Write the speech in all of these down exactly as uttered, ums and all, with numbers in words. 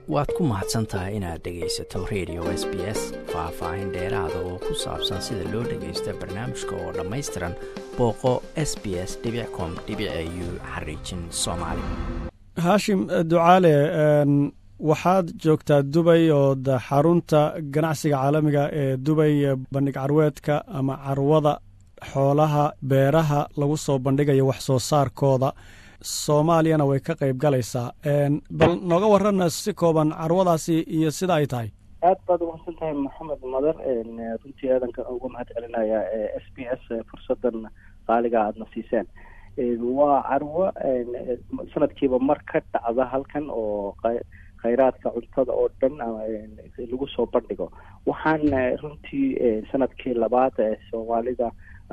waad ku mahadsan tahay inaad dhegaysato radio S B S. faahfaahin dheeraada oo ku saabsan sida loo dhagaysto barnaamijka oo dhammaystiran booqo s b s dot com dot a u xariijin soomaali. haashim ducaale, waxaad joogtaa Dubay oo xarunta ganacsiga caalamiga ee Dubay bandhig carweedka ama carwada xoolaha beeraha lagu soo bandhigayo wax soo saarkooda. Soomaaliyana way ka qayb galaysaa. Bal nooga warrana si kooban carwadaasi iyo sida ay tahay. aad baad u mahadsan tahay maxamed madar. runtii aadanka uga mahad celinaya S B S fursadan qaaliga aadna siiseen. waa carwo sanadkiiba mar ka dhacda halkan oo khayraadka cuntada oo dhan lagu soo bandhigo. waxaan runtii sanadkii labaad ee Soomaalida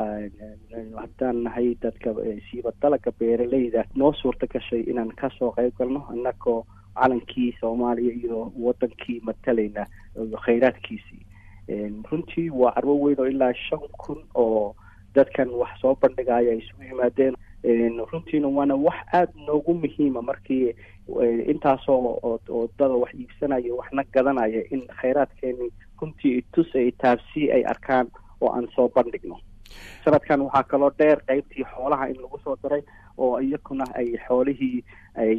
haddaan nahay dadka siiba dalagga beeralayda noo suurta gashay inaan kasoo qayb galno annagoo calankii Soomaaliya iyo wadankii matalayna khayraadkiisii. runtii waa carwo weyn oo ilaa shan kun oo dadkan wax soo bandhigaya ay isugu yimaadeen. runtiina waana wax aada noogu muhiima markii intaasoo wadada wax iibsanaya waxna gadanaya in khayraadkeeni runtii tus ay taabsi ay arkaan oo aan soo bandhigno. sanadkan waxaa kaloo dheer qaybtii xoolaha in lagu soo daray oo iyakuna ay xoolihii ay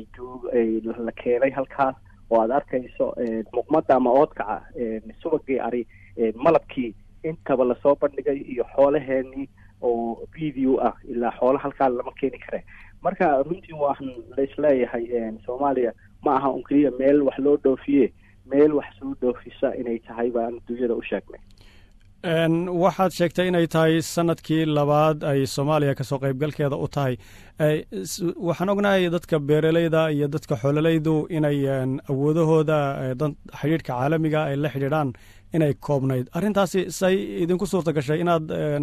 la keenay halkaas oo aad arkayso muqmada ama oodkaca subagii ari malabkii intaba lasoo bandhigay iyo xoolaheenii oo video ah ilaa xoolo halkaa lama keeni kare. marka runtii waxaan la isleeyahay Soomaaliya ma aha un keliya meel wax loo dhoofiye meel wax soo dhoofisa inay tahay baan dunyada u sheegnay. waxaad sheegtay inay tahay sanadkii labaad ay Soomaaliya kasoo qaybgalkeeda u tahay. waxaan ognahay dadka beeralayda iyo dadka xoolalaydu inay awoodahooda xiriirka caalamiga ay la xidhiidhaan inay koobnayd. arrintaasi say idinku suurta gashay inaad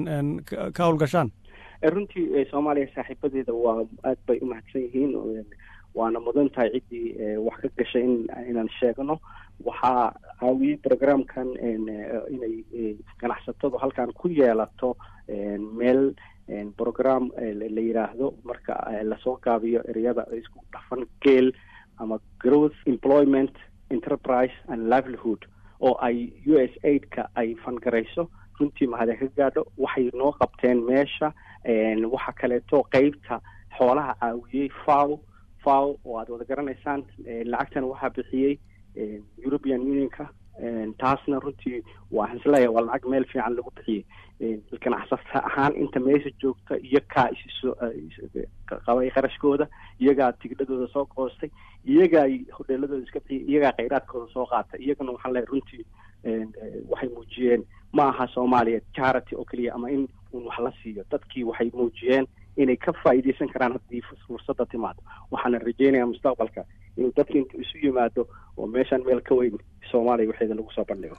ka howlgashaan? runtii Soomaaliya saaxiibadeeda waa aad bay u mahadsan yihiin, waana mudan tahay ciddii wax ka gashay in inaan sheegno. waxaa caawiyey programkan inay ganacsatadu halkan ku yeelato meel program la yiraahdo marka lasoo gaabiyo ereyada isku dhafan geel ama growth employment enterprise and livelihood oo ay U S A I D-ka ay fangarayso. runtii mahad ka gaadho waxay noo qabteen meesha. waxa kaleeto qaybta xoolaha caawiyey faw faw oo aad wada garanaysaan. lacagtan waxaa bixiyey European Unionka. taasna runtii waxaan isleeyahay waa lacag meel fiican lagu bixiyey. ganacsata ahaan inta meesha joogta iyo kaa isiso qabay qarashkooda, iyagaa tigidhadooda soo qoostay, iyagaa hodheeladooda iska bixiyey, iyagaa khayraadkooda soo qaatay. iyagana waxaan leeyahay runtii waxay muujiyeen ma aha Soomaaliya charity oo keliya ama in un wax la siiyo. dadkii waxay muujiyeen inay ka faa'iidaysan karaan haddii fursadda timaado. waxaana rajaynayaa mustaqbalka inuu dadka intu isu yimaado oo meeshaan meel ka weyn Soomaaliya waxeeda lagu soo bandhigo.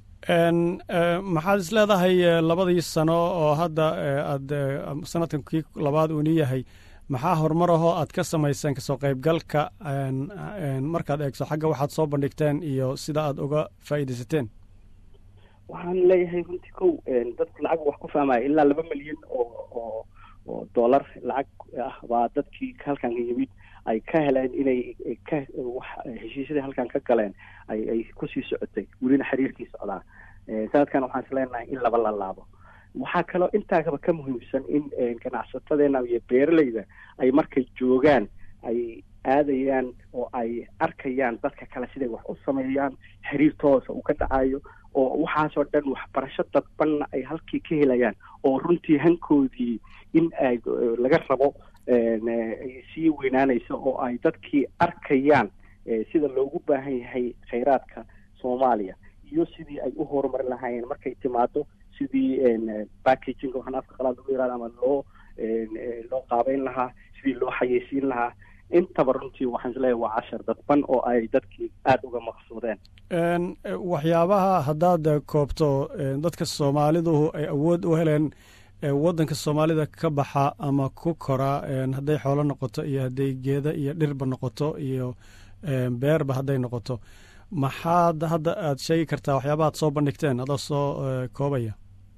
maxaad is leedahay labadii sano oo hadda aad sanadkan kii labaad uuni yahay, maxaa horumar ahoo aad ka samayseen kasoo qaybgalka markaad eegso xagga waxaad soo bandhigteen iyo sida aad uga faa'iidaysateen? waxaan leeyahay runtii kow dadku lacag wax ku fahmaya ilaa laba milyan oo oo oo dollar lacag ah baa dadkii halkan yimid ay ka heleen inay ka wax heshiisyada halkan ka galeen ay ay ku sii socotay welina xiriirkii socdaa. sanadkan waxaan isleenahay in laba la laabo. waxaa kaloo intaaba ka muhiimsan in ganacsatadeena iyo beeralayda ay markay joogaan ay aadayaan oo ay arkayaan dadka kale siday wax u sameeyaan, xiriirtooda uu ka dhacayo oo waxaasoo dhan waxbarasho dadbanna ay halkii ka helayaan oo runtii hankoodii in ay laga rabo ay sii weynaanayso oo ay dadkii arkayaan sida loogu baahan yahay khayraadka Soomaaliya iyo sidii ay u horumarin lahaayeen markay timaado sidii packaging waxaan afka qalaad ugu yiraahdo ama loo loo qaabeyn lahaa, sidii loo xayeysiin lahaa. intaba runtii waxaan isleeyahay waa cashar dadban oo ay dadkii aada uga maqsuudeen. waxyaabaha haddaad koobto dadka Soomaalidu ay awood u heleen waddanka Soomaalida ka baxa ama ku kora, hadday xoolo noqoto iyo hadday geeda iyo dhirba noqoto iyo beerba hadday noqoto, maxaad hadda aad sheegi kartaa waxyaabaha ad soo bandhigteen adoo soo koobaya?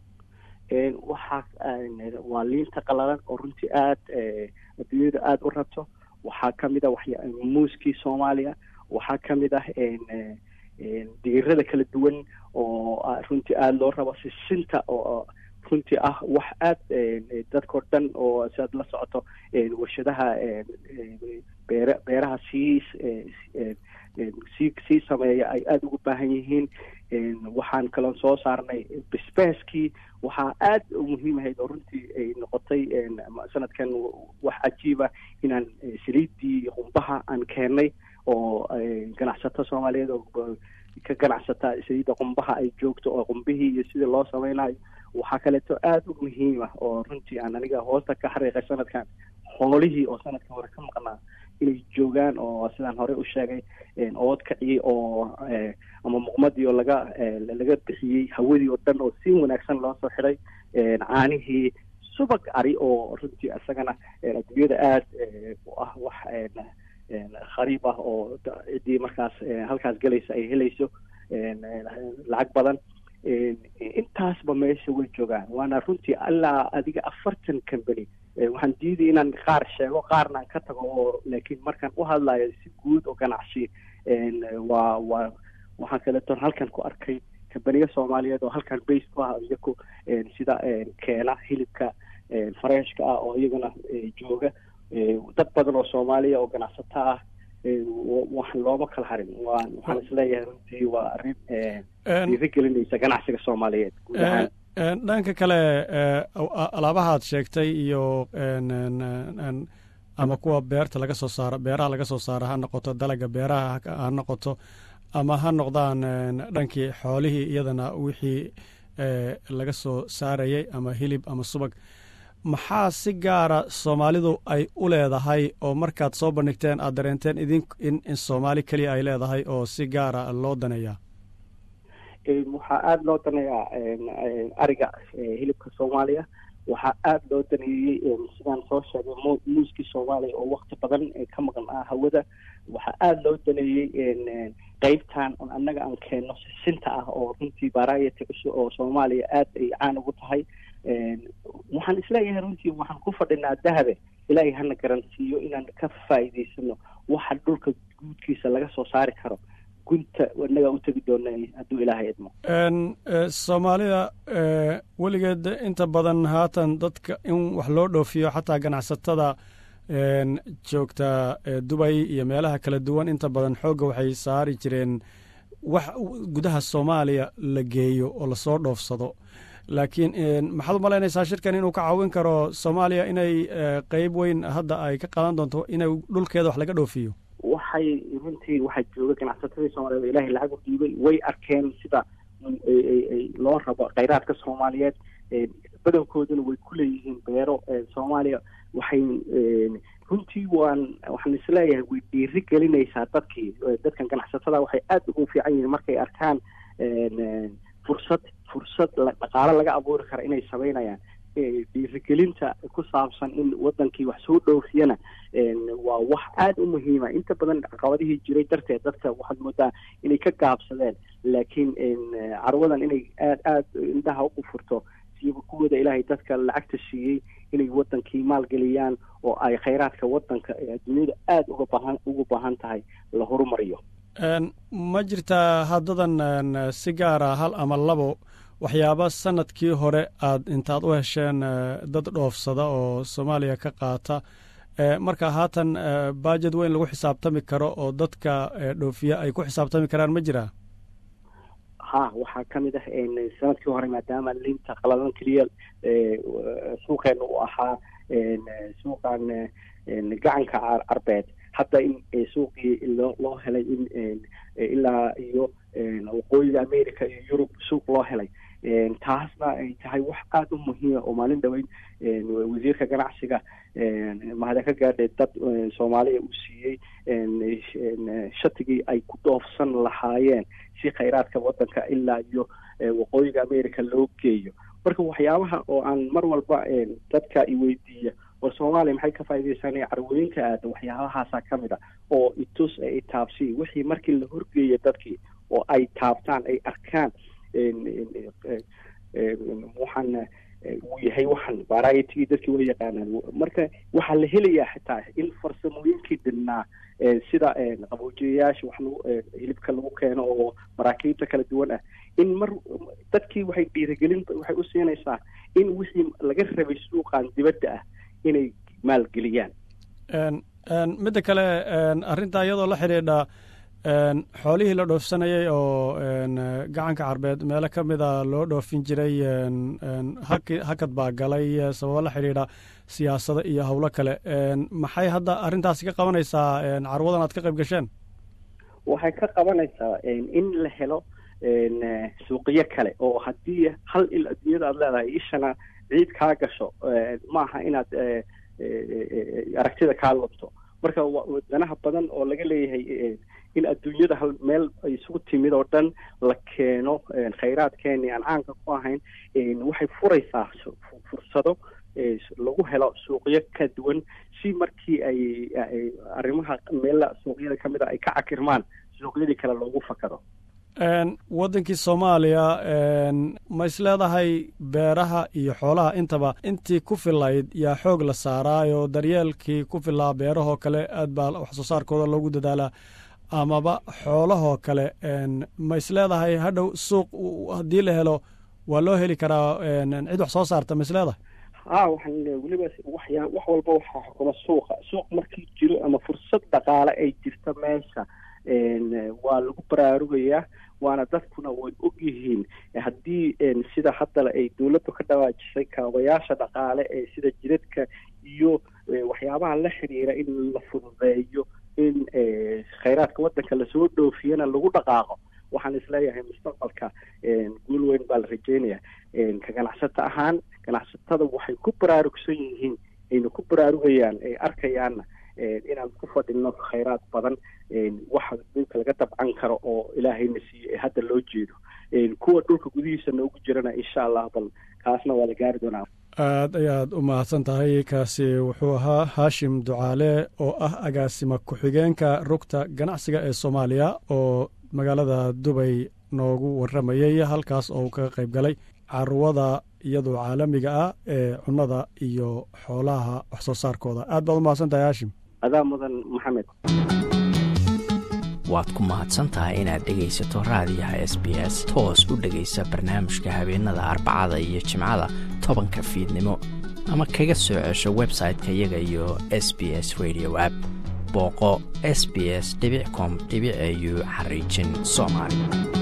waxaa waa liinta qalalan oo runtii aada adduunyada aada u rabto. waxaa kamid a waxya muuskii Soomaaliya waxaa ka mid ah digirada kala duwan oo runtii aada loo rabo sisinta oo runtii ah wax aad dadkao dhan oo siaad la socoto warshadaha beer beeraha sii sii sii sameeya ay aada ugu baahan yihiin. waxaan kaloo soo saarnay basbaaskii, waxaa aad u muhiim ahayd oo runtii ay noqotay sanadkan wax cajiiba inaan saliiddii qumbaha aan keennay oo ganacsato soomaaliyeed oo ka ganacsata saliidda qumbaha ay joogto oo qumbihii iyo sidii loo samaynayo. waxaa kaleeto aada u muhiim ah oo runtii aan aniga hoosta ka xariiqay sanadkan xoolihii oo sanadka hore ka maqnaa inay joogaan oo sidaan hore u sheegay ood kaciyey oo ama muqmadii oo laga laga bixiyey hawadii oo dhan oo si wanaagsan loo soo xiray, caanihii, subag ari oo runtii isagana adduunyada aada u ah wax khariib ah oo ciddii markaas halkaas gelaysa ay helayso lacag badan. intaasba meesha way joogaan, waana runtii ilaa adiga afartan company. waxaan diiday inaan qaar sheego qaarna aan ka tago oo laakiin markaan u hadlayo si guud oo ganacsi waa waa waxaan kaleeto halkan ku arkay kambaniya soomaaliyeed oo halkan base ku ah iyaku sida keena hilibka fareshka ah oo iyagana jooga, dad badan oo soomaaliya oo ganacsato ah. waxaan looma kala harin. waan waxaan isleeyahay runtii waa arrin dhiirigelinaysa ganacsiga soomaaliyeed guud ahaan. dhanka kale alaabahaad sheegtay iyo ama kuwa beerta laga soo saaro beeraha laga soo saaro ha noqoto dalaga beeraha ha noqoto ama ha noqdaan dhankii xoolihii iyadana wixii laga soo saarayay ama hilib ama subag, maxaa si gaara soomaalidu ay u leedahay oo markaad soo bandhigteen aad dareenteen idin in in soomaali keliya ay leedahay oo si gaara loo daneeyaa? waxaa aada loo daneeyaa ariga hilibka soomaaliya. waxaa aada loo daneeyey sidaan soo sheegay muuskii soomaaliya oo wakti badan ka maqan ah hawada. waxaa aada loo daneeyey qeybtan on annaga aan keenno sisinta ah oo runtii variety cusub oo soomaaliya aada ay caan ugu tahay. waxaan isleeyahay runtii waxaan ku fadhinaa dahabe ilaahay hana garansiiyo inaan ka faa'iidaysano waxa dhulka guudkiisa laga soo saari karo. gunta inagaa u tegi doona hadduu ilaahay idmo. soomaalida weligeed inta badan haatan dadka in wax loo dhoofiyo xataa ganacsatada joogta dubay iyo meelaha kala duwan inta badan xoogga waxay saari jireen wax gudaha soomaaliya la geeyo oo lasoo dhoofsado. laakiin maxaad u malaynaysaa shirkan inuu ka caawin karo soomaaliya inay qeyb weyn hadda ay ka qaadan doonto inay dhulkeeda wax laga dhoofiyo? waxay runtii waxaa jooga ganacsatadii soomaaliyeed oo ilaahay lacag u dhiibay, way arkeen sida loo rabo khayraadka soomaaliyeed. badankooduna way ku leeyihiin beero soomaaliya. waxay runtii waan waxaan isleeyahay way dhiiri gelinaysaa dadkii dadkan ganacsatada. waxay aada ugu fiican yihiin markay arkaan fursad fursad dhaqaale laga abuuri kara inay samaynayaan. dhiirigelinta ku saabsan in wadankii wax soo dhoofiyana waa wax aada u muhiima. inta badan caqabadihii jiray darteed dadka waxaad moodaa inay ka gaabsadeen, laakiin carwadan inay aad aada indhaha ugu furto siiba kuwooda ilaahay dadka lacagta siiyey inay wadankii maalgeliyaan oo ay khayraadka wadanka ee adduunyada aada uga baahan ugu baahan tahay la horumariyo. ma jirtaa haddadan si gaara hal ama labo waxyaaba sanadkii hore aad intaad u hesheen dad dhoofsada oo soomaaliya ka qaata marka haatan baajed weyn lagu xisaabtami karo oo dadka dhoofiya ay ku xisaabtami karaan ma jiraa? ha waxaa ka mid ah sanadkii hore maadaama liinta qalalan keliya suuqeena u ahaa suuqan gacanka carbeed, hadda in suuqii loo loo helay in ilaa iyo waqooyiga america iyo yurub suuq loo helay. taasna ay tahay wax aada u muhiima oo maalin dhaweyn wasiirka ganacsiga mahada ka gaadhay dad soomaaliya uu siiyey shatigii ay ku dhoofsan lahaayeen si khayraadka wadanka ilaa iyo waqooyiga america loo geeyo. marka waxyaabaha oo aan mar walba dadka iweydiiya war soomaaliya maxay ka faa'iidaysanaya carwooyinka aada waxyaabahaasa ka mid a oo itus ee itaabsi wixii markii la horgeeya dadkii oo ay taabtaan ay arkaan waxaan uu yahay waxan variety dadkii way yaqaanaan marka waxaa la helayaa xitaa in farsamooyinkii dhinnaa sida qaboojiyayaasha wax lagu hilibka lagu keeno oo maraakiibta kala duwan ah in mar dadkii waxay dhiirigelin waxay u siinaysaa in wixii laga rabay suuqan dibadda ah inay maalgeliyaan midda kale arrintaa iyadoo la xidhiidha xoolihii la dhoofsanayay oo gacanka carbeed meelo ka mida loo dhoofin jiray hakad baa galay sababo la xidhiidha siyaasado iyo howlo kale maxay hadda arrintaasi ka qabanaysaa carwadan aad ka qayb gasheen waxay ka qabanaysaa in la helo suuqyo kale oo haddii hal il adduunyada aad leedahay ishana ciid kaa gasho maaha inaad aragtida kaa lubto marka wadanaha badan oo laga leeyahay in adduunyada hal meel ay isugu timid oo dhan la keeno khayraadkeeni aan caanka ku ahayn waxay furaysaa fursado lagu helo suuqyo ka duwan si markii ay arrimaha meela suuqyada ka mid a ay ka cakirmaan suuqyadii kale loogu fakado waddankii soomaaliya ma is leedahay beeraha iyo xoolaha intaba intii ku filayd yaa xoog la saaraayo daryeelkii ku filaa beerahoo kale aad baa wax soo saarkooda loogu dadaalaa amaba xoolahoo kale ma is leedahay hadhow suuq haddii la helo waa loo heli karaa cid wax soo saarta ma is leedahay ha waxaan weliba waxyaa wax walba waxaa xukuma suuqa suuq markii jiro ama fursad dhaqaale ay jirto meesha waa lagu baraarugayaa waana dadkuna way og yihiin haddii sida haddale ay dawladdu ka dhawaajisay kaabayaasha dhaqaale ee sida jidadka iyo waxyaabaha la xiriira in la fududeeyo in khayraadka waddanka lasoo dhoofiyana lagu dhaqaaqo waxaan isleeyahay mustaqbalka guul weyn baa la rajeynaya ka ganacsato ahaan ganacsatada waxay ku baraarugsan yihiin ayna ku baraarugayaan ay arkayaanna inaan ku fadhino khayraad badan waxa dhulka laga dabcan karo oo ilaahayna siiye ee hadda loo jeedo kuwa dhulka gudihiisa noogu jirana insha allah bal kaasna waa la gaari doonaa aad ayaad u mahadsan tahay kaasi wuxuu ahaa haashim ducaale oo ah agaasima ku-xigeenka rugta ganacsiga ee soomaaliya oo magaalada dubay noogu warramayay halkaas oo uu kaga qayb galay carwada iyadoo caalamiga ah ee cunnada iyo xoolaha wax soo saarkooda aad baad u mahadsan tahay haashim adaa mudan maxamed waad ku mahadsan tahay inaad dhegaysato raadiyaha s b s toos u dhegaysa barnaamijka habeenada arbacada iyo jimcada tobanka fiidnimo ama kaga soo cesho website-ka iyaga iyo s b s radio app booqo s b s dot com dot a u xariijin soomaali